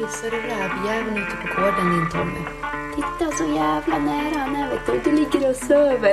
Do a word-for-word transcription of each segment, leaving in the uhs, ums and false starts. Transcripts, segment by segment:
ser du rävjäveln ute på gården din, Tommy? Titta så jävla nära han är, vet du. Du ligger och söver.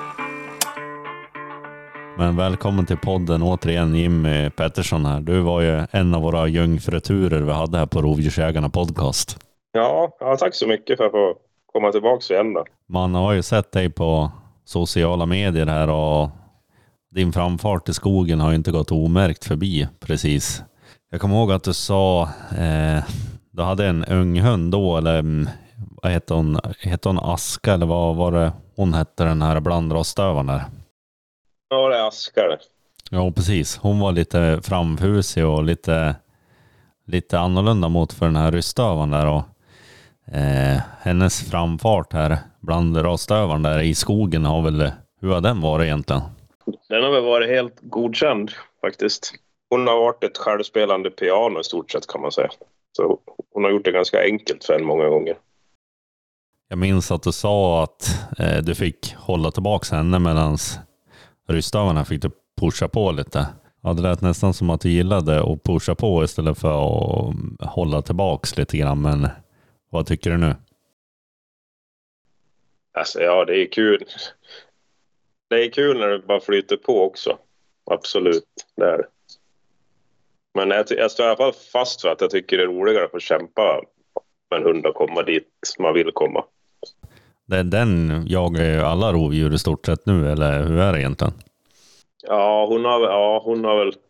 Men välkommen till podden återigen, Jimmy Pettersson här. Du var ju en av våra jungfruturer vi hade här på Rovdjursägarna podcast. Ja, ja, tack så mycket för att få komma tillbaka igen då. Man har ju sett dig på sociala medier här och din framfart i skogen har ju inte gått omärkt förbi precis. Jag kommer ihåg att du sa, eh, du hade en ung hund då, eller vad hette hon? Hette hon Aska eller vad var det hon hette, den här blandrasstövaren där? Ja, det är Aska det. Ja, precis. Hon var lite framfusig och lite, lite annorlunda mot för den här rystövaren där. Och, eh, hennes framfart här bland rastövaren där i skogen har väl, hur har den varit egentligen? Den har väl varit helt godkänd faktiskt. Hon har varit ett självspelande piano i stort sett kan man säga. Så hon har gjort det ganska enkelt för en många gånger. Jag minns att du sa att eh, du fick hålla tillbaka henne medan rystövarna fick du pusha på lite. Ja, det lät nästan som att du gillade att pusha på istället för att hålla tillbaks lite grann. Men vad tycker du nu? Alltså ja, det är kul. Det är kul när det bara flyter på också. Absolut, det är det. Men jag, jag står i alla fall fast för att jag tycker det är roligare att få kämpa med en hund och komma dit man vill komma. Det, den jagar ju alla rovdjur i stort sett nu, eller hur är det egentligen? Ja, hon har, ja, hon har väl...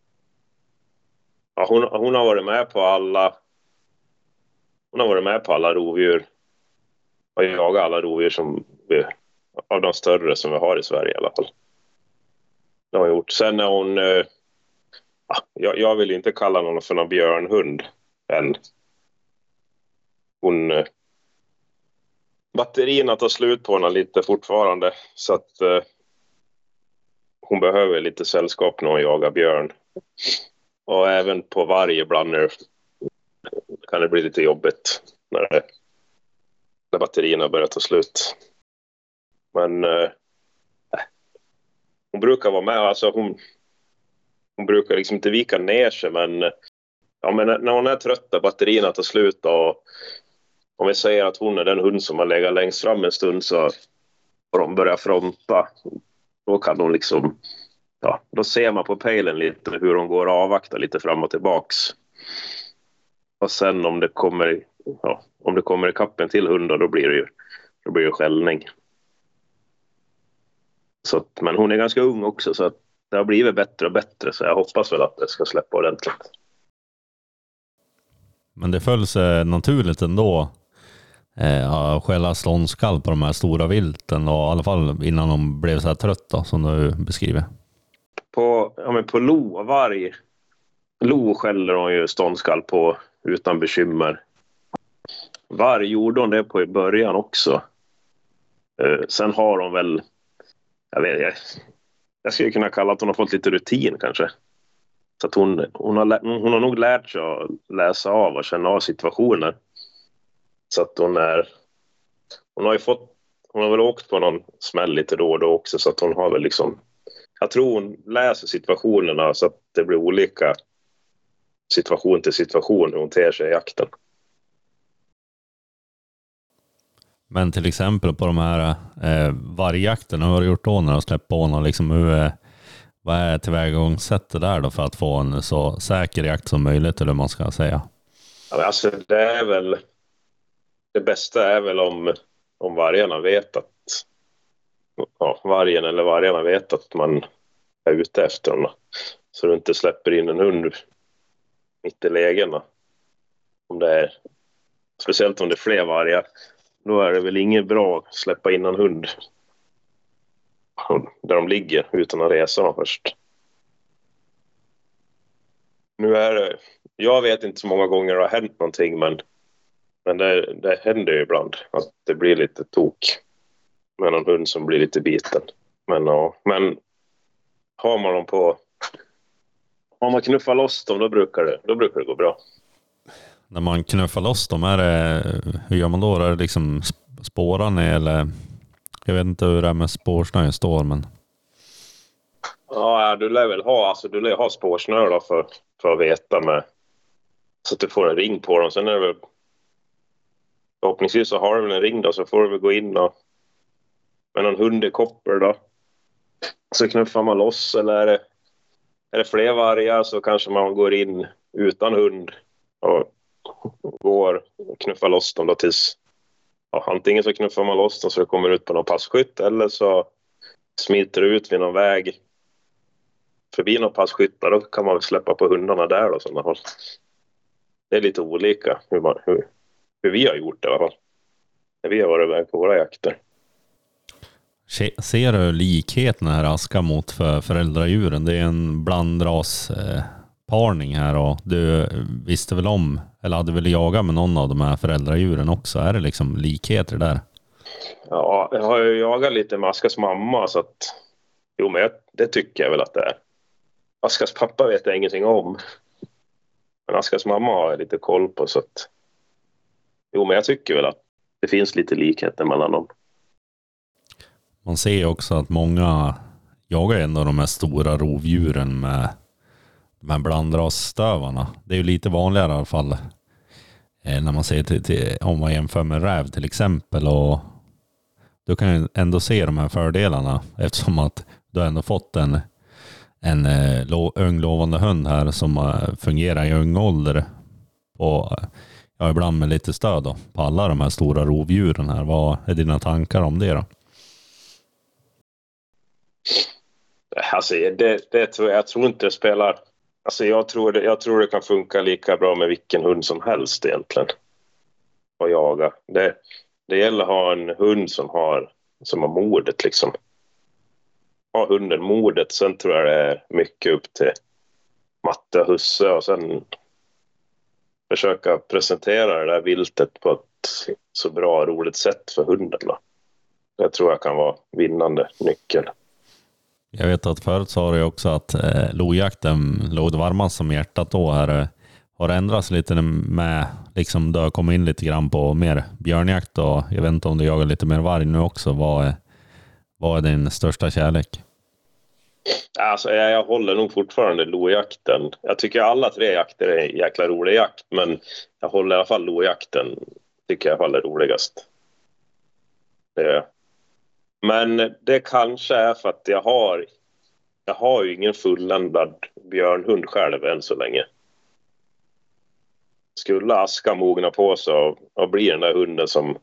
Ja, hon, hon har varit med på alla... Hon har varit med på alla rovdjur. Och jagat alla rovdjur som vi, av de större som vi har i Sverige i alla fall. Det har hon gjort. Sen är hon... Eh, jag, jag vill inte kalla någon för någon björnhund än. Hon... Eh, batterierna tar slut på henne lite fortfarande. Så att... Eh, hon behöver lite sällskap när hon jagar björn. Och även på varje ibland kan det bli lite jobbigt när, det, när batterierna börjar ta slut. Men eh, hon brukar vara med. Alltså hon, hon brukar liksom inte vika ner sig. Men, ja, men när hon är trött och batterierna tar slut och om vi säger att hon är den hund som har legat längst fram en stund så och de börjar fronta. Då kan hon liksom, ja, då ser man på pejlen lite hur hon går och avvaktar lite fram och tillbaks. Och sen om det kommer, ja, om det kommer i kappen till hundar då blir det ju, då blir det skällning. Så att, men hon är ganska ung också så att det har blivit bättre och bättre så jag hoppas väl att det ska släppa ordentligt. Men det föll sig naturligt ändå. Eh, skälla ståndskall på de här stora vilten och i alla fall innan de blev så här trötta som du beskriver. På, ja, men på lo och varg lo skäller de ju ståndskall på utan bekymmer. Varg gjorde de det på i början också. Eh, sen har de väl jag vet jag, jag skulle kunna kalla att hon har fått lite rutin kanske. Så att hon, hon, har, hon har nog lärt sig att läsa av och känna av situationer. Så att hon är hon har ju fått hon har väl åkt på någon smäll lite då och då också så att hon har väl liksom jag tror hon läser situationerna så att det blir olika situation till situation hur hon ter sig i jakten. Men till exempel på de här eh, vargjakterna, hur har du gjort då när du släppt på honom? Liksom, hur, eh, vad är tillvägagångssättet där då för att få en så säker jakt som möjligt eller man ska säga? Ja, alltså det är väl det bästa är väl om, om vargarna vet att ja, vargen eller vargarna vet att man är ute efter dem. Så du inte släpper in en hund mitt i lägena. Om det är, speciellt om det är fler vargar. Då är det väl inget bra att släppa in en hund där de ligger utan att resa dem först. Nu är det, jag vet inte så många gånger det har hänt någonting men Men det, det händer ju ibland att det blir lite tok med någon hund som blir lite biten. Men, ja, men har man dem på... Om man knuffar loss dem, då brukar det, då brukar det gå bra. När man knuffar loss dem, är det, hur gör man då? Är det liksom spårarna eller... Jag vet inte hur det är med spårsnö står, men... Ja, du lär väl ha, alltså, du lär ha spårsnö då för, för att veta med Så att du får en ring på dem. Sen är det väl, förhoppningsvis så har du väl en ring då, så får du väl gå in och med någon hundekoppel då. Så knuffar man loss, eller är det, är det fler vargar så kanske man går in utan hund och går och knuffar loss dem då tills, ja, antingen så knuffar man loss dem så det kommer ut på någon passkytt, eller så smiter det ut vid någon väg förbi någon passkytt, då kan man väl släppa på hundarna där då, sådana håll. Det är lite olika hur, man, hur, hur vi har gjort det i alla fall. När vi har varit iväg på våra jakter. Ser du likheten här Aska mot för föräldradjuren? Det är en blandras eh, parning här, och du visste väl om, eller hade väl jagat med någon av de här föräldradjuren också? Är det liksom likheter där? Ja, jag har ju jagat lite med Askas mamma, så att jo, men det tycker jag väl att det är. Askas pappa vet jag ingenting om. Men Askas mamma har jag lite koll på, så att jo, men jag tycker väl att det finns lite likheter mellan dem. Man ser också att många jagar ändå de här stora rovdjuren med de här blandrasstövarna. Det är ju lite vanligare i alla fall eh, när man ser till, till, om man jämför med räv till exempel, och du kan ju ändå se de här fördelarna eftersom att du har ändå fått en, en eh, lo, ung lovande hund här som eh, fungerar i ung ålder och ja, ibland med lite stöd då, på alla de här stora rovdjuren här. Vad är dina tankar om det då? Alltså det, det tror jag, jag tror inte det spelar. Alltså jag tror det, jag tror det kan funka lika bra med vilken hund som helst egentligen. Att jaga. Det, det gäller att ha en hund som har, som har modet liksom. Ha hunden modet, sen tror jag det är mycket upp till matte och husse, och sen försöka presentera det där viltet på ett så bra och roligt sätt för hunden då. Det tror jag kan vara vinnande nyckel. Jag vet att förut sa du också att eh, lojakten låg varmast som hjärtat då här. Eh, har det ändrats lite med, liksom du har kommit in lite grann på mer björnjakt, och jag vet inte om du jagar lite mer varg nu också. Vad är, vad är din största kärlek? Alltså jag, jag håller nog fortfarande lojakten. Jag tycker alla tre jakter är en jäkla rolig jakt, men jag håller i alla fall lojakten, tycker jag i alla fall är roligast. Det är. Men det kanske är för att jag har jag har ju ingen fulländad björnhund själv än så länge. Skulle Aska mogna på så och, och bli den där hunden som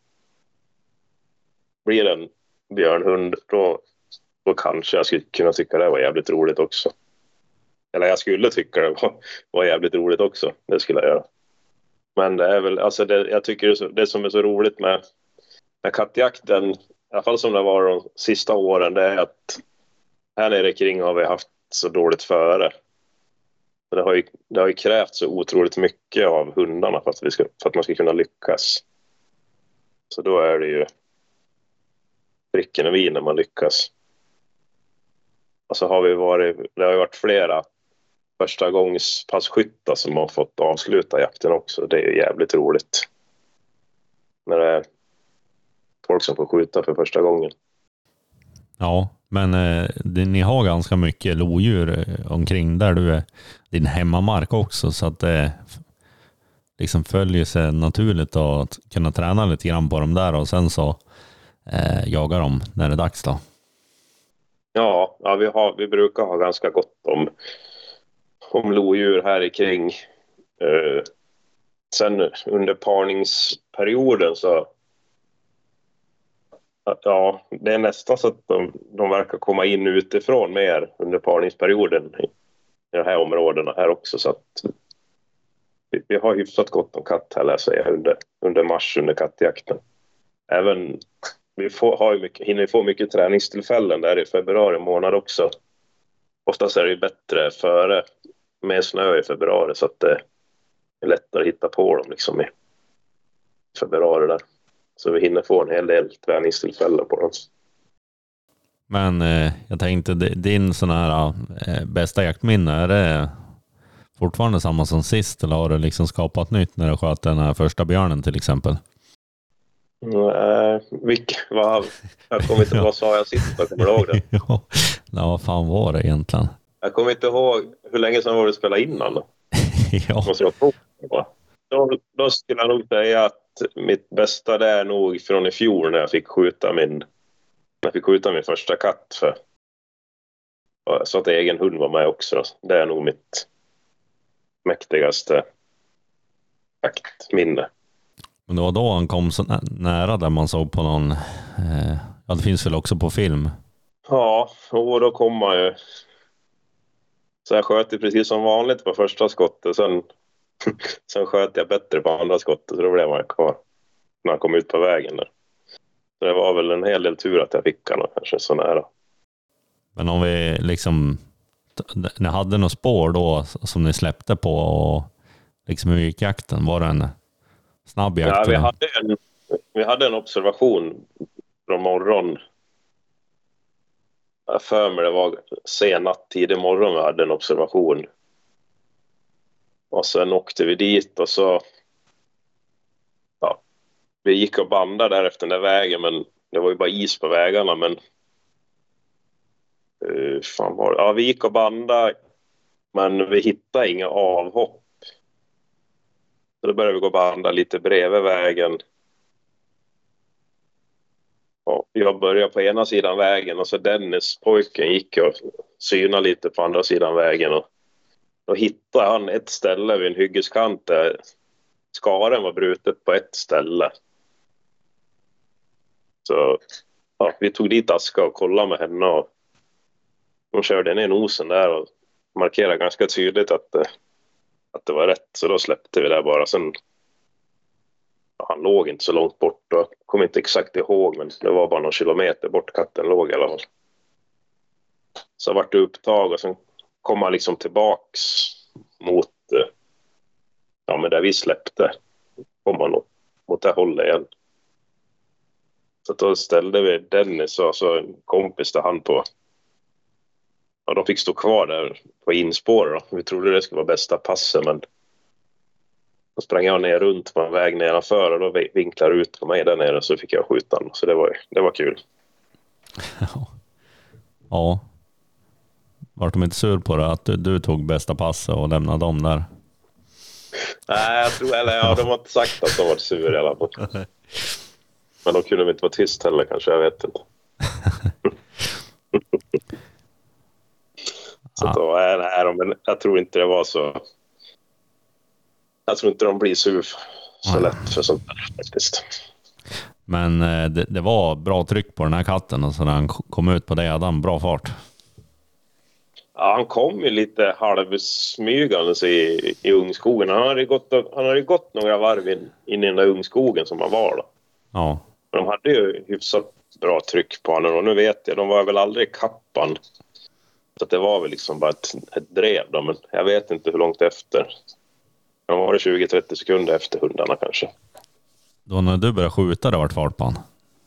blir en björnhund, då, då kanske jag skulle kunna tycka det var jävligt roligt också. Eller jag skulle tycka det var, var jävligt roligt också. Det skulle jag göra. Men det är väl, alltså det, jag tycker det, så, det som är så roligt med, med kattjakten, i alla fall som det var de sista åren, det är att här nere kring har vi haft så dåligt före. Det har ju, det har ju krävt så otroligt mycket av hundarna för att, vi ska, för att man ska kunna lyckas. Så då är det ju pricken och vin när man lyckas. Och så har vi varit, det har ju varit flera första gångs passkyttar som har fått avsluta jakten också. Det är ju jävligt roligt. När det är folk som får skjuta för första gången. Ja, men eh, det, ni har ganska mycket lodjur eh, omkring där du är din hemmamark också, så att det eh, liksom följer sig naturligt att kunna träna lite grann på dem där, och sen så eh, jagar dem när det är dags då. Ja, ja vi, har, vi brukar ha ganska gott om, om lodjur här i kring. Eh, sen under parningsperioden så ja, det är nästan så att de, de verkar komma in utifrån mer under parningsperioden i, i de här områdena här också, så att vi, vi har hyfsat gott om katt här, läser jag, under, under mars under kattjakten. Även vi får, har ju mycket, hinner få mycket träningstillfällen där i februari månad också. Oftast är det ju bättre före med snö i februari, så att det är lättare att hitta på dem liksom i februari där. Så vi hinner få en hel del träningstillfällen på dem. Men eh, jag tänkte, din sån här eh, bästa jaktminne, är det fortfarande samma som sist, eller har du liksom skapat nytt när du sköt den här första björnen till exempel? Nej, vilk, vad, jag kommer inte ihåg, vad sa jag sist, jag kommer ihåg det. Ja, vad fan var det egentligen? Jag kommer inte ihåg hur länge sedan var det spelade innan då. Ja. Måste jag på. Då, då skulle jag nog säga att mitt bästa det är nog från i fjol när jag fick skjuta min, när jag fick skjuta min första katt. För, så att egen hund var med också. Det är nog mitt mäktigaste jaktminne. Men det var då han kom så nä- nära där man såg på någon... Eh, ja, det finns väl också på film. Ja, och då kom man ju... Så jag sköt ju precis som vanligt på första skottet. Sen, sen sköt jag bättre på andra skottet. Så då blev man kvar när han kom ut på vägen där. Så det var väl en hel del tur att jag fick han kanske så nära. Men om vi liksom... Ni hade något spår då som ni släppte på och liksom hur gick jakten? Var det en snabb jakt? Ja, vi hade en, vi hade en observation från morgon. Jag för mig det var sen natt, tidig morgon vi hade en observation. Och sen åkte vi dit och så... Ja, vi gick och bandade där efter den där vägen, men det var ju bara is på vägarna, men... Uh, fan var det? Ja, vi gick och bandade, men vi hittade inga avhopp. Så då började vi gå och banda lite bredvid vägen. Och jag började på ena sidan vägen och så Dennis, pojken, gick och synade lite på andra sidan vägen. Och då hittade han ett ställe vid en hyggeskant där skaren var brutet på ett ställe. Så ja, vi tog dit Aska och kollade med henne och hon körde ner nosen där och markerade ganska tydligt att, att det var rätt. Så då släppte vi det bara. Sen, ja, han låg inte så långt bort. Jag kommer inte exakt ihåg, men det var bara någon kilometer bort katten låg i alla fall. Så vart det upptag och sen kom han liksom tillbaks mot, ja, men där vi släppte. Kom han mot det hållet igen. Så då ställde vi Dennis och så en kompis där han på. Ja, de fick stå kvar där på inspår då. Vi trodde det skulle vara bästa passet, men då sprang jag ner runt på en väg nedanför och då vinklar ut på mig där nere, så fick jag skjuta den. Så det var, det var kul. Ja. Var de inte sur på det att du, du tog bästa passet och lämnade dem där? Nej, jag tror, eller ja, de har inte sagt att de var sur i alla fall. Men de kunde inte vara tyst heller kanske, jag vet inte. Så då är det här, men jag tror inte det var så. Jag tror inte de blir sur så lätt för sånt där faktiskt. Men det, det var bra tryck på den här katten och så när han kom ut på det hade han bra fart. Ja, han kom ju lite halvsmygandes i, i ungskogen. Han hade gått, han hade gått några varv in, in i den där ungskogen som han var då. Ja. De hade ju hyfsat bra tryck på honom och nu vet jag, de var väl aldrig i kappan. Så det var väl liksom bara ett, ett drev då, men jag vet inte hur långt efter. De var det tjugo till trettio sekunder efter hundarna kanske. Då när du började skjuta det vart fart på han?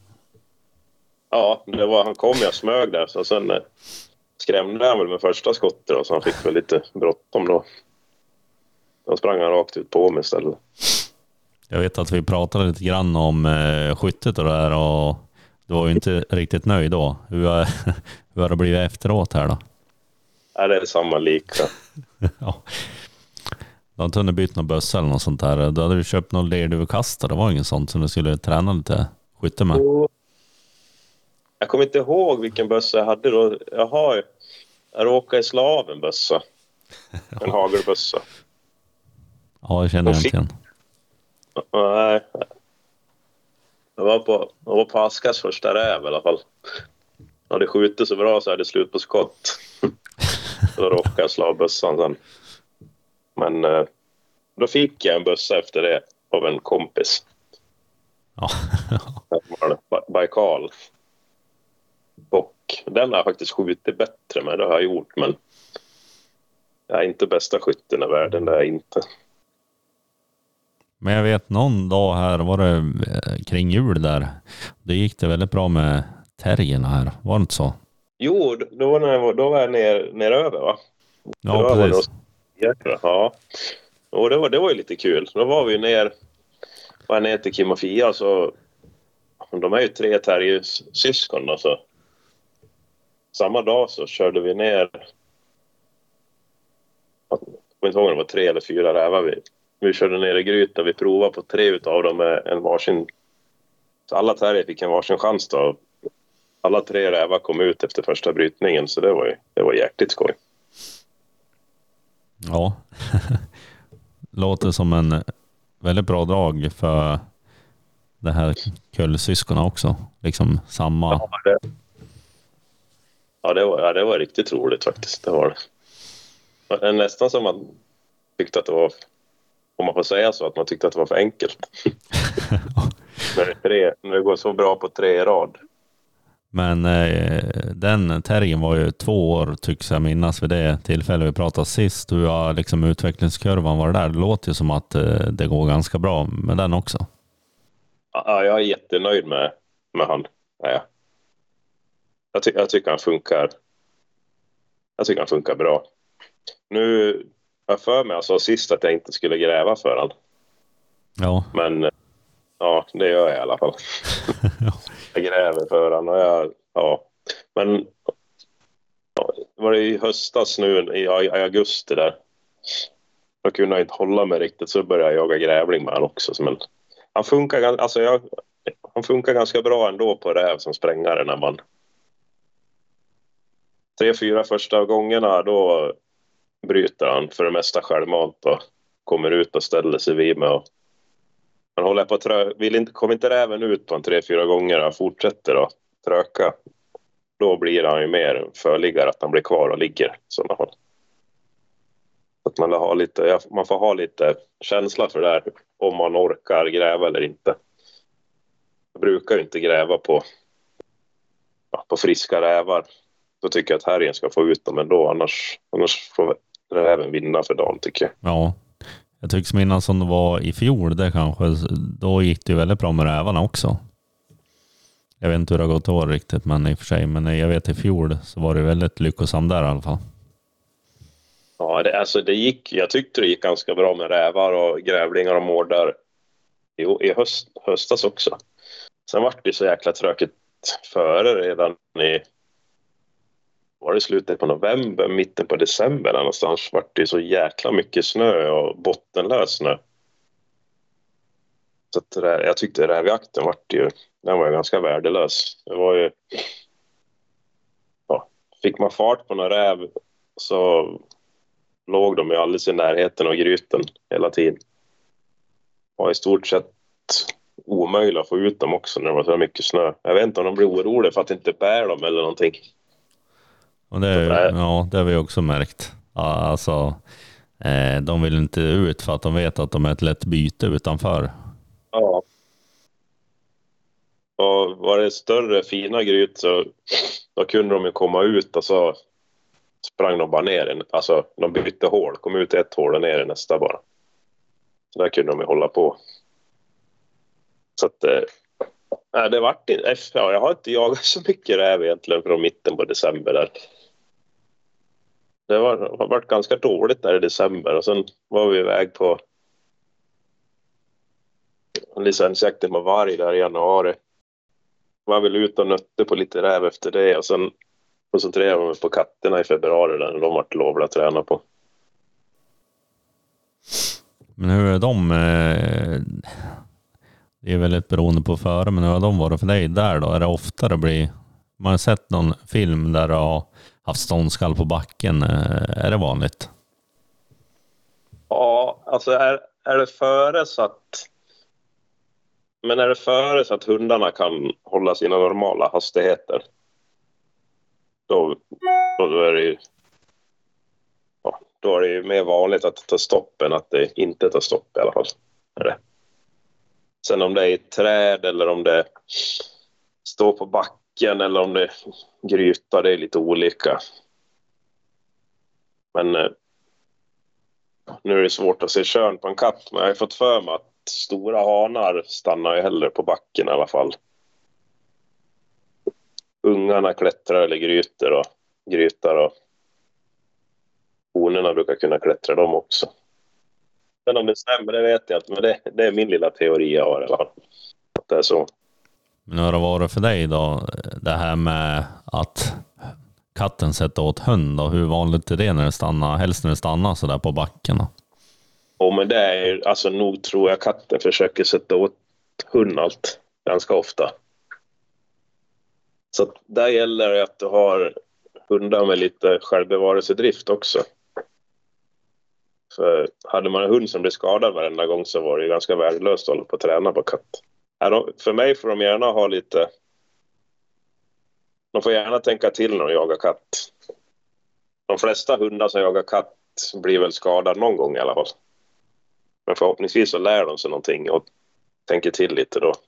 Ja, det var, han kom jag smög där så sen eh, skrämde han väl med första skottet och så han fick väl lite bråttom då. Då sprang han rakt ut på mig istället. Jag vet att vi pratade lite grann om eh, skyttet och det där och du var ju inte riktigt nöjd då. Hur har, hur har det blivit efteråt här då? Ja, det är samma lika. Ja. Du har inte hunnit byta någon bössa eller något sånt där. Du hade ju köpt någon lerduvekastare. Det var inget sånt som du skulle träna lite skytte med. Jag kommer inte ihåg vilken bössa jag hade då. Jag har jag råkade slå av en bössa. En hagelbössa. Ja, jag känner inte igen. Nej. Jag var på, jag var på Askas första räv i alla fall. Jag hade skjutit så bra så jag hade slut på skott. Då råkade jag slå av bössan sen. Men eh, då fick jag en bössa efter det av en kompis. Ja. Baikal. Och den har jag faktiskt skjutit bättre med, det har jag gjort. Men jag är inte bästa skytten i världen, det är jag inte. Men jag vet någon dag här var det kring jul där. Det gick det väldigt bra med terrierna här. Var det inte så? Jo, då var jag, då var jag ner, ner över va? Ja, då precis. Var ja. Och det var, det var ju lite kul. Då var vi ner, var ner till Kim och Fia. Så, de är ju tre terriersyskon då, så samma dag så körde vi ner. Jag kommer inte ihåg om det var tre eller fyra rävar. Vi, vi körde ner i grytan. Vi provade på tre utav dem med en varsin. Så alla terrier fick en varsin chans då. Alla tre rävar kom ut efter första brytningen. Så det var ju det var jäkligt skoj. Ja. Låter som en väldigt bra dag för det här kullsyskorna också. Liksom samma. Ja, det, ja, det, var, ja, det var riktigt roligt faktiskt. Det var det. Det är nästan som man tyckte att det var, om man får säga så, att man tyckte att det var för enkelt. när, det tre, när det går så bra på tre i rad. Men eh, den terriern var ju två år tycks jag minnas vid det tillfälle vi pratade sist. Hur har liksom utvecklingskurvan var där? Det låter ju som att eh, det går ganska bra med den också. Ja, jag är jättenöjd med, med han. Ja. Jag, ty- jag tycker han funkar. Jag tycker han funkar bra. Nu har jag för mig alltså sist att jag inte skulle gräva för han. Ja. Men ja, det gör jag i alla fall. Jag gräver för han och jag, ja. Men ja, var det i höstas nu i, i augusti där. Jag kunde inte hålla mig riktigt, så började jag jaga grävling med han också. Men han funkar, alltså jag, han funkar ganska bra ändå på räv som sprängare när man tre, fyra första gångerna då bryter han för det mesta självmant och kommer ut och ställer sig vid mig. Och han håller på att trö- vill inte, kommer inte räven ut på en tre, fyra gånger. Han fortsätter att tröka. Då blir han ju mer förliggare att han blir kvar och ligger. Så man, att man, har lite, man får ha lite känsla för det här. Om man orkar gräva eller inte. Jag brukar ju inte gräva på, ja, på friska rävar. Då tycker jag att härjen ska få ut dem ändå. Annars, annars får räven vinna för dagen, tycker jag. Ja, jag tycks minnas som det var i fjol. Det kanske, då gick det ju väldigt bra med rävarna också. Jag vet inte hur det har gått år riktigt, men i och för sig. Men jag vet i fjol så var det väldigt lyckosamt där i alla fall. Ja, det, alltså det gick, jag tyckte det gick ganska bra med rävar och grävlingar och mårdar i, i höst, höstas också. Sen var det så jäkla tråkigt före redan i, var det slutet på november, mitten på december någonstans, var det så jäkla mycket snö och bottenlös snö. Så att det, jag tyckte rävjakten var ju, den var ju ganska värdelös. Det var ju, ja, fick man fart på några räv så låg de ju alldeles i närheten av gryten hela tiden. Och i stort sett omöjligt att få ut dem också när det var så mycket snö. Jag vet inte om de blir oroliga för att inte bär dem eller någonting. Och det, ja, det har vi också märkt. Alltså, eh, de vill inte ut för att de vet att de är ett lätt byte utanför. Ja. Och var det större, fina gryt så då kunde de ju komma ut och så sprang de bara ner. Alltså, de bytte hål, kom ut ett hål och ner i nästa bara. Så där kunde de ju hålla på. Så att, äh, det vart inte, ja, jag har inte jagat så mycket räv egentligen från mitten på december där. Det var, har varit ganska dåligt där i december och sen var vi iväg på licensjakten med varg där i januari. Var väl ute och nötte på lite räv efter det och sen koncentrerade vi på katterna i februari där de vart lovliga att träna på. Men hur är de? Det är väldigt beroende på före, men hur har de varit för dig där då? Är det ofta det blir, man har sett någon film där du har haft ståndskall på backen, är det vanligt? Ja, alltså är, är det före så att men är det före så att hundarna kan hålla sina normala hastigheter då, då är det ju ja, då är det ju mer vanligt att ta stopp än att det inte tar stopp i alla fall. Är det. Sen om det är i träd eller om det står på backen eller om det grytar, det är lite olika. Men eh, nu är det svårt att se kön på en katt, men jag har fått för mig att stora hanar stannar ju hellre på backen i alla fall. Ungarna klättrar eller gryter och grytar och honorna brukar kunna klättra dem också. Men om det stämmer, det vet jag inte, men det, det är min lilla teori jag har i alla fall. Att det är så. Men hur har det varit för dig då, det här med att katten sätta åt hund och hur vanligt är det när det stannar, helst när det stannar så där på backen? Och men det är alltså nog tror jag katten försöker sätta åt hund allt ganska ofta. Så där gäller det att du har hundar med lite självbevarelsedrift också. För hade man en hund som blir skadad varenda gång så var det ganska värdelöst att hålla på att träna på katt. För mig får de gärna ha lite... De får gärna tänka till när de jagar katt. De flesta hundar som jagar katt blir väl skadade någon gång i alla fall. Men förhoppningsvis så lär de sig någonting och tänker till lite då.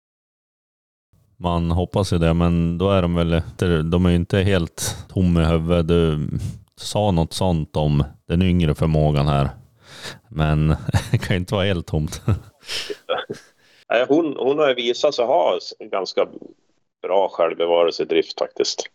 Man hoppas ju det, men då är de väl... De är ju inte helt tom i huvudet. Du sa något sånt om den yngre förmågan här. Men det kan ju inte vara helt tomt. Hon, hon har visat sig ha ganska bra självbevarelsedrift faktiskt.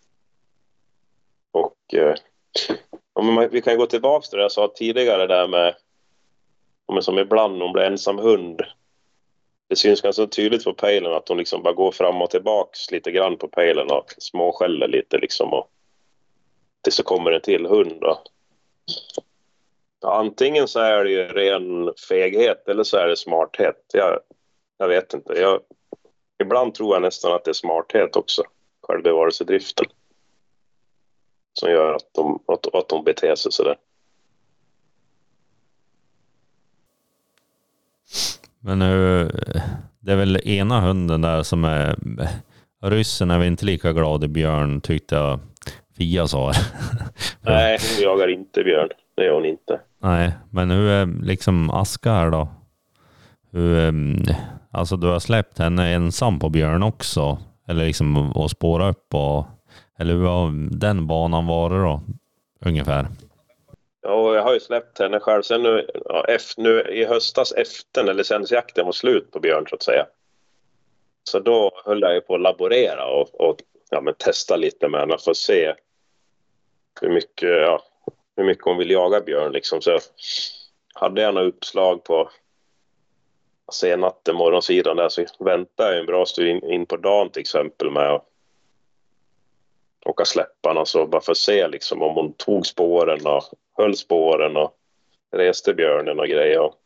Och eh, om man, vi kan gå tillbaka till det jag sa tidigare där med om som ibland hon blir ensam hund. Det syns ganska tydligt på pejlen att hon liksom bara går fram och tillbaks lite grann på pejlen och småskäller lite liksom och tills så kommer en till hund då. Ja, antingen så är det ju ren feghet eller så är det smarthet. Jag, jag vet inte. Jag, ibland tror jag nästan att det är smarthet också. Självbevarelsedriften. Som gör att de, att, att de beter sig sådär. Men nu, det är väl ena hunden där som är... Ryssen är väl inte lika glad i björn, tyckte jag Fia sa. Nej, hon jagar inte björn. Det gör hon inte. Nej, men hur är liksom Aska här då? Hur, alltså du har släppt henne ensam på björn också? Eller liksom att spåra upp och... Eller hur har den banan varit då? Ungefär. Ja, jag har ju släppt henne själv. Sen nu, ja, efter, nu i höstas efter när licensjakten var slut på björn så att säga. Så då höll jag ju på att laborera och, och ja, men testa lite med henne för att se hur mycket, ja, hur mycket hon vill jaga björn. Liksom. Så hade jag några uppslag på senatten, morgonsidan där så väntade jag en bra stund in, in på dagen till exempel med att åka släpparna så bara för att se liksom, om hon tog spåren och höll spåren och reste björnen och grejer. Och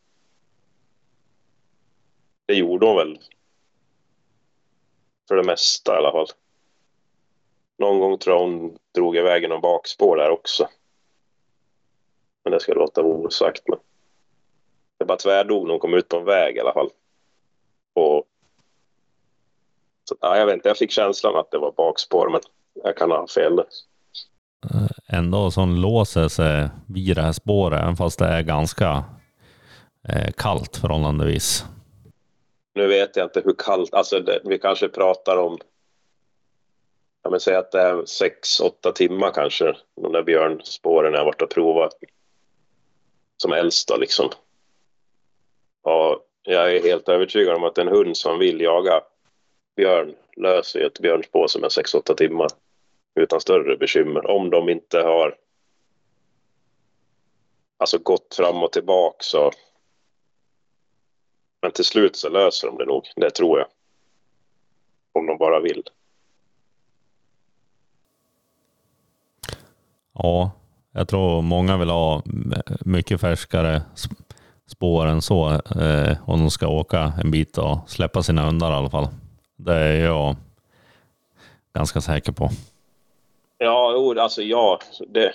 det gjorde hon väl för det mesta i alla fall. Någon gång tror jag hon drog iväg någon bakspår där också. Men det ska låta osagt. Men det bara tvärdog när hon kom ut på en väg i alla fall. Och så, ja, jag vet inte, jag fick känslan att det var bakspår men jag kan ha fel. Ändå som låser sig vid det här spåret även fast det är ganska eh, kallt förhållandevis. Nu vet jag inte hur kallt, alltså det, vi kanske pratar om jag vill säga att det är sex åtta timmar kanske de där björnspåren jag har varit och provat som äldsta liksom. Ja, jag är helt övertygad om att en hund som vill jaga björn löser ett björnspår som är sex åtta timmar utan större bekymmer. Om de inte har alltså gått fram och tillbaka så men till slut så löser de det nog. Det tror jag. Om de bara vill. Ja, jag tror många vill ha mycket färskare spår än så eh, om de ska åka en bit och släppa sina hundar i alla fall. Det är jag ganska säker på. Ja, jo, alltså ja. Det...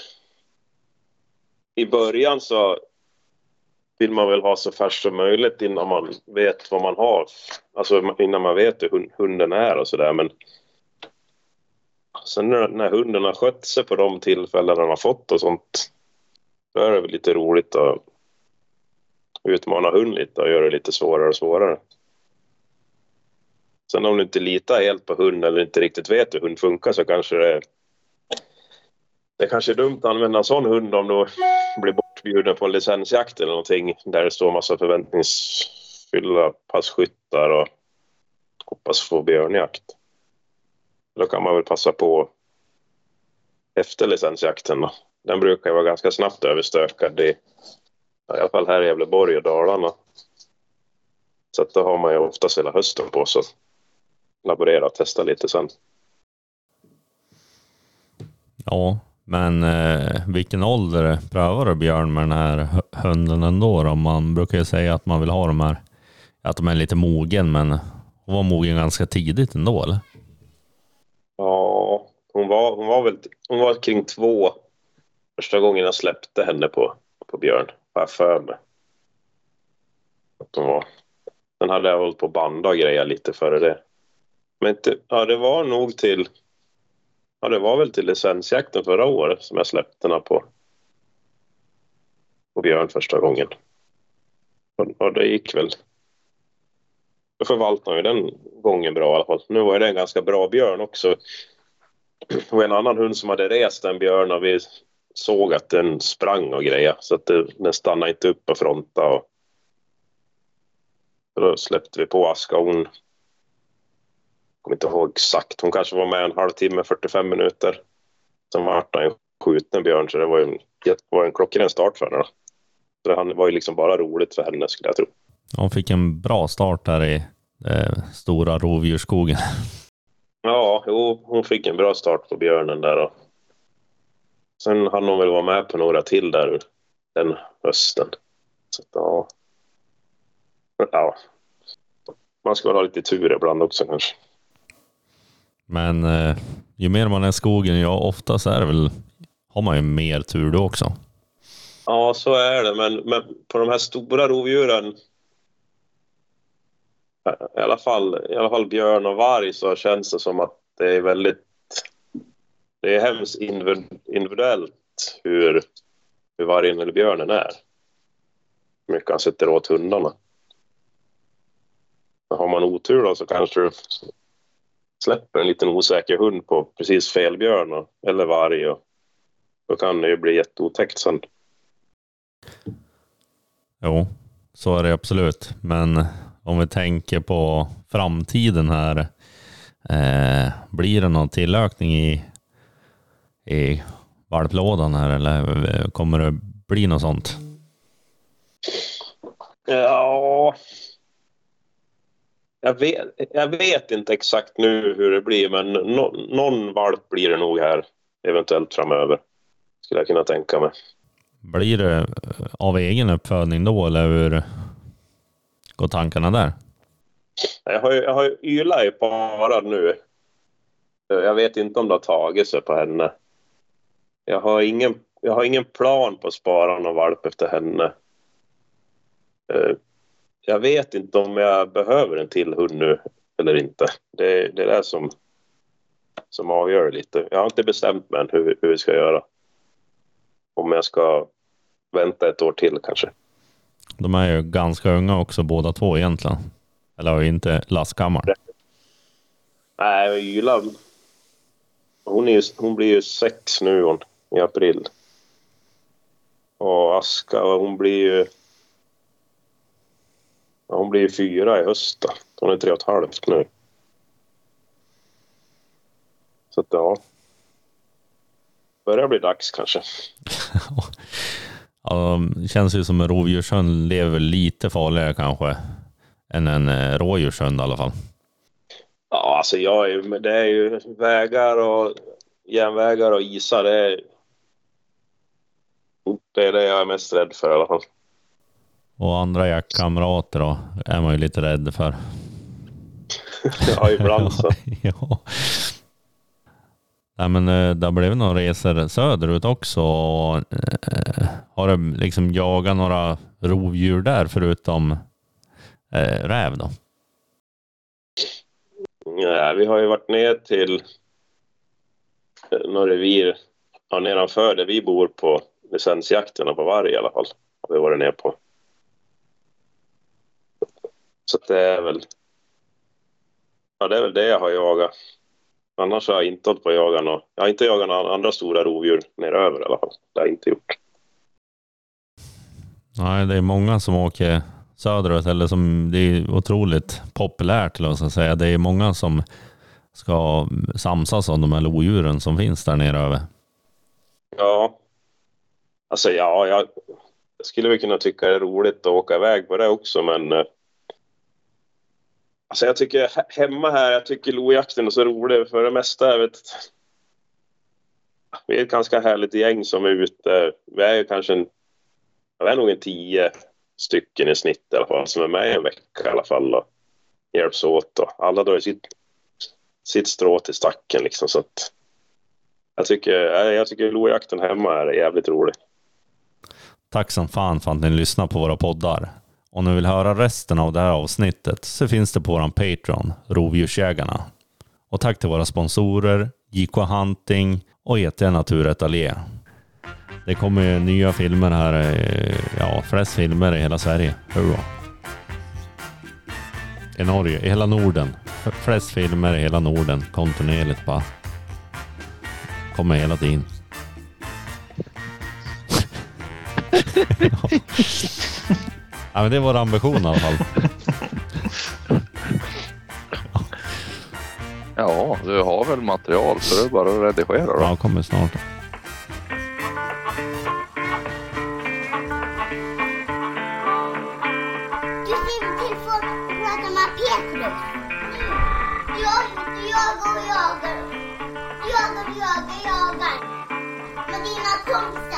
I början så vill man väl ha så färskt som möjligt innan man vet vad man har. Alltså innan man vet hur hunden är och sådär. Men sen när, när hunden har skött sig på de tillfällen den har fått och sånt, då är det väl lite roligt att utmana hund lite och göra det lite svårare och svårare. Sen om du inte litar helt på hund eller inte riktigt vet hur hund funkar så kanske det är Det är kanske är dumt att använda en sån hund om du blir bortbjuden på en licensjakt eller någonting där det står massa förväntningsfyllda passkyttar och hoppas få björnjakt. Då kan man väl passa på efter licensjakten då. Den brukar ju vara ganska snabbt överstökad i, i alla fall här i Gävleborg och Dalarna. Så att då har man ju oftast hela hösten på sig att laborera och testa lite sen. Ja, men eh, vilken ålder prövar du björn med den här hunden ändå då? Man brukar ju säga att man vill ha de här, att de är lite mogen, men hon var mogen ganska tidigt ändå, eller? Ja, hon var, hon var väl hon var kring två första gången jag släppte henne på, på björn. Har jag för mig. Att hon var. Sen hade jag hållit på banda och grejer lite före det. Men inte, ja, det var nog till ja, det var väl till licensjakten förra året som jag släppte henne på på björn första gången. Och, och det gick väl. Då förvaltade jag den gången bra i alla fall. Nu var det en ganska bra björn också. Och en annan hund som hade rest en björn och vi såg att den sprang och grejer. Så att det, den stannade inte upp och fronta. Och då släppte vi på Aska. Hon jag kommer inte ihåg exakt. Hon kanske var med en halvtimme, fyrtiofem minuter. Sen var han skjuten björn. Så det var en, det var en klockren start för henne. Så det var ju liksom bara roligt för henne, skulle jag tro. Hon fick en bra start där i eh, stora rovdjursskogen. Ja, jo, hon fick en bra start på björnen där. Och sen hann hon väl vara med på några till där den hösten. Så att, ja. ja. Man ska väl ha lite tur ibland också kanske. Men eh, ju mer man är i skogen, ja, oftast är det väl, har man ju mer tur då också. Ja, så är det. Men, men på de här stora rovdjuren, i alla fall, i alla fall björn och varg, så känns det som att det är väldigt, det är hemskt individuellt hur, hur vargen eller björnen är. Hur mycket han sätter åt hundarna. Har man otur då så kanske du släpper en liten osäker hund på precis fel björn och, eller varg, och då kan det ju bli jätteotäckt sen. Jo, så är det absolut. Men om vi tänker på framtiden här, eh, blir det någon tillökning i, i valplådan här, eller kommer det bli något sånt? Ja, jag vet, jag vet inte exakt nu hur det blir, men no, någon valp blir det nog här eventuellt framöver, skulle jag kunna tänka mig. Blir det av egen uppfödning då, eller hur går tankarna där? Jag har ju, jag har ju Yla i parad nu. Jag vet inte om det har tagit sig på henne. Jag har ingen, jag har ingen plan på att spara någon valp efter henne. Jag vet inte om jag behöver en till hund nu eller inte. Det, det är det som, som avgör lite. Jag har inte bestämt mig än hur, hur vi ska göra. Om jag ska vänta ett år till kanske. De är ju ganska unga också båda två egentligen. Eller har ju inte lastkammare. Nej, Yla, hon, är, hon blir ju sex nu hon, i april. Och Aska, hon blir ju hon blir ju fyra i höst då. Hon är tre och ett halvt nu. Så att ja, börjar bli dags kanske. Ja, det känns ju som en rovdjurshund lever lite farligare kanske än en rådjurshund i alla fall. Ja, alltså jag är, det är ju vägar och järnvägar och isar. Det är, det är det jag är mest rädd för i alla fall. Och andra jaktkamrater då är man ju lite rädd för. Ja, ibland så. Ja. Nej, men det har blivit några resor söderut också. Har det liksom jagat några rovdjur där förutom eh, räv då? Ja, vi har ju varit ner till några revir, ja, nedanför där vi bor på licensjakterna på varg i alla fall. Har vi varit ner på. Så det är väl ja, det är väl det jag har jagat. Annars har jag inte hållit på att jaga något. Jag har inte jagat några andra stora rovdjur neröver i alla fall. Det har jag inte gjort. Nej, det är många som åker söderut, eller som det är otroligt populärt till att säga. Det är många som ska samsas om de här lodjuren som finns där nere över. Ja. Alltså ja, jag, jag skulle väl kunna tycka det är roligt att åka iväg på det också, men alltså jag tycker hemma här, jag tycker lojakten är så rolig för det mesta. Jag vet, vi är ett ganska härligt gäng som är ute. Vi är ju kanske en, vi är nog en tio stycken i snitt i alla fall, som är med en vecka i alla fall och hjälps åt. Och alla drar sitt, sitt strå till stacken liksom, så att jag tycker, jag tycker lojakten hemma är jävligt rolig. Tack som fan för att ni lyssnar på våra poddar. Om ni vill höra resten av det här avsnittet så finns det på våran Patreon, Rovdjursjägarna. Och tack till våra sponsorer, J K Hunting och E T Naturet Allé. Det kommer ju nya filmer här, ja, flest filmer i hela Sverige. Hur då? I Norge, i hela Norden. Flest filmer i hela Norden, kontinuerligt bara. Kommer hela tiden. Ja, men det är vår ambition i alla fall. Ja, du har väl material så det är bara att redigera då. Ja, kommer snart. Du skriver till folk och pratar med Petrus. Jag, du jagar och jagar. Du jagar och jagar, jagar. Med dina kompisar.